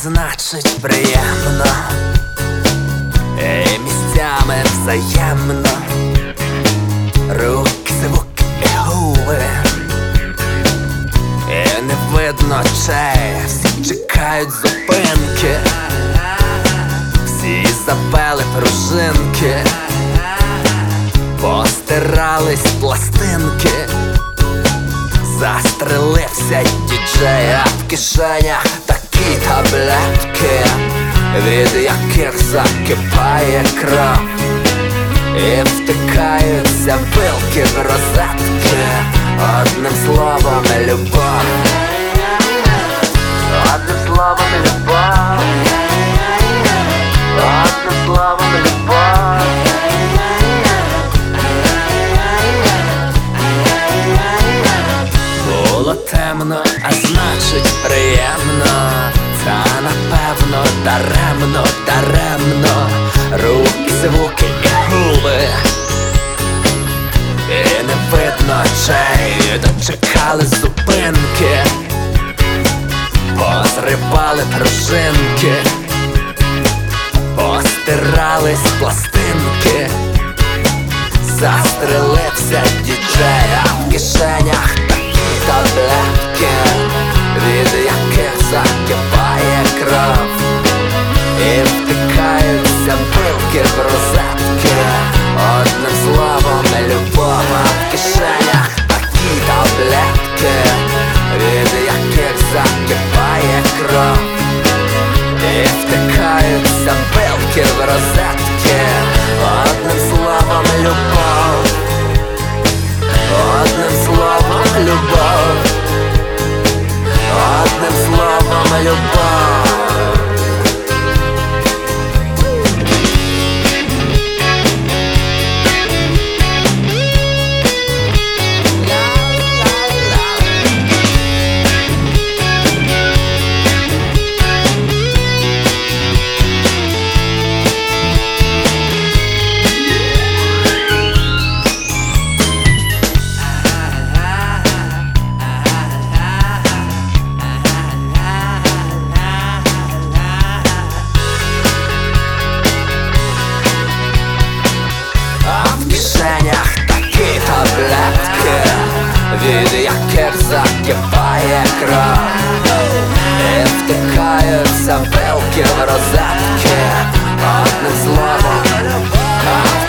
значить приємно, і місцями взаємно. Руки, звуки і губи, і не видно очей. Всі чекають зупинки, всі завели пружинки, постирались пластинки, застрелився діджей, а в кишенях такі таблетки, від яких закипає кров, і втикаються пилки в розетки. Одним словом любов, одним словом любов, одним словом любов. Було темно, а значить приємно. Та напевно даремно, даремно. Руки, звуки і губи, і не видно очей. Дочекали зупинки, позрибали пружинки, постирались пластинки, застрелився діджей, а в кишенях такі таблетки, від яких закипає кров, і втикаються пилки в розетки. Одним словом любов, а в кишенях такі таблетки, від яких закипає кров, і втикаються пилки в розетки. Одним словом любов, одним словом любов, одним словом любов. Такі таблетки, від яких закипає кров, і втикаються пилки в розетки. Одним словом